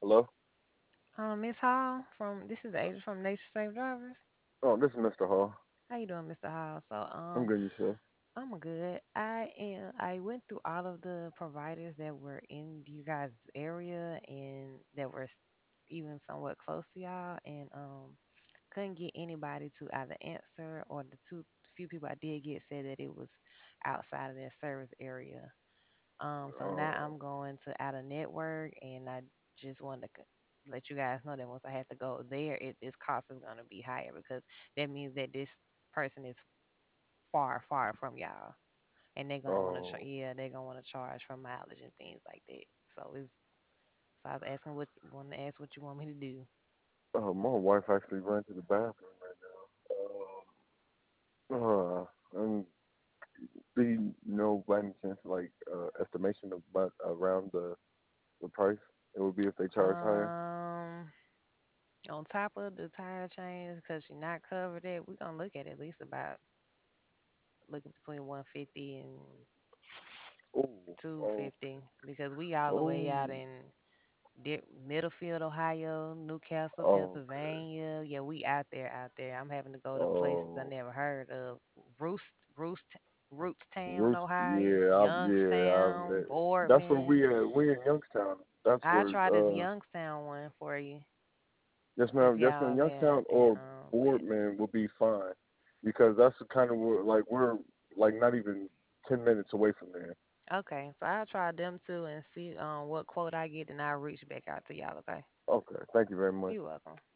Hello? Miss Hall from this is Adrian from Nature Safe Drivers. Oh, this is Mr. Hall. How you doing, Mr. Hall? I'm good, yourself. I'm good. I went through all of the providers that were in you guys' area and that were even somewhat close to y'all, and couldn't get anybody to either answer, or the few people I did get said that it was outside of their service area. So now Oh, I'm going to out of network, and I just wanted to let you guys know that once I have to go there, its cost is going to be higher because that means that this person is far, far from y'all, and they're gonna want to, oh, yeah, they're gonna want to charge for mileage and things like that. So I was asking want to ask what you want me to do. my wife actually ran to the bathroom right now. And do you know by any chance, like, estimation of about around the price it would be if they charge higher? Um, on top of the tire chains, because you're not covered it, we're gonna look at least about looking between 150 and Oh, oh, 250 because we all the way out oh, in Middlefield, Ohio, Newcastle, okay, Pennsylvania. Yeah, we out there, out there. I'm having to go to places I oh, never heard of. Roost, Roost, Rootstown, Roost, Ohio, yeah, Youngstown, that's where Boardman. we at. We in Youngstown. That's I where, try this Youngstown one for you yes, ma'am, if y'all Youngstown out there. or But Boardman will be fine because that's the kind of like we're like not even 10 minutes away from there. okay, so I'll try them too and see what quote I get, and I'll reach back out to y'all. Okay, Okay, thank you very much. you're welcome.